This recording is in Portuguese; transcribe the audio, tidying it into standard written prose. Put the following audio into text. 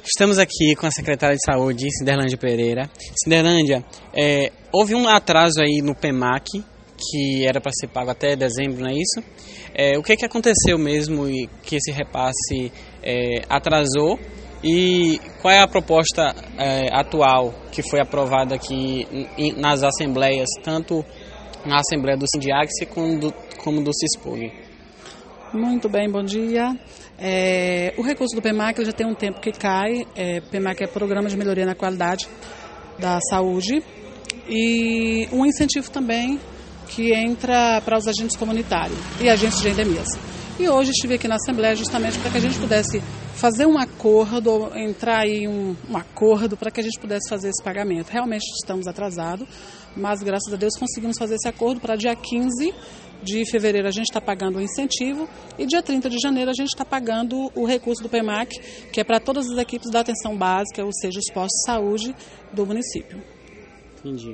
Estamos aqui com a secretária de Saúde, Cinderlândia Pereira. Cinderlândia, houve um atraso aí no PEMAC, que era para ser pago até dezembro, não é isso? O que aconteceu mesmo e que esse repasse atrasou? E qual é a proposta atual que foi aprovada aqui nas assembleias, tanto na Assembleia do Sindiax como do CISPOG? Muito bem, bom dia. O recurso do PEMAC já tem um tempo que cai. PEMAC é Programa de Melhoria na Qualidade da Saúde, e um incentivo também que entra para os agentes comunitários e agentes de endemias. E hoje estive aqui na Assembleia justamente para que a gente pudesse fazer um acordo, entrar aí um acordo para que a gente pudesse fazer esse pagamento. Realmente estamos atrasados, mas graças a Deus conseguimos fazer esse acordo para dia 15 de fevereiro a gente está pagando o incentivo e dia 30 de janeiro a gente está pagando o recurso do PEMAC, que é para todas as equipes da atenção básica, ou seja, os postos de saúde do município. Entendi.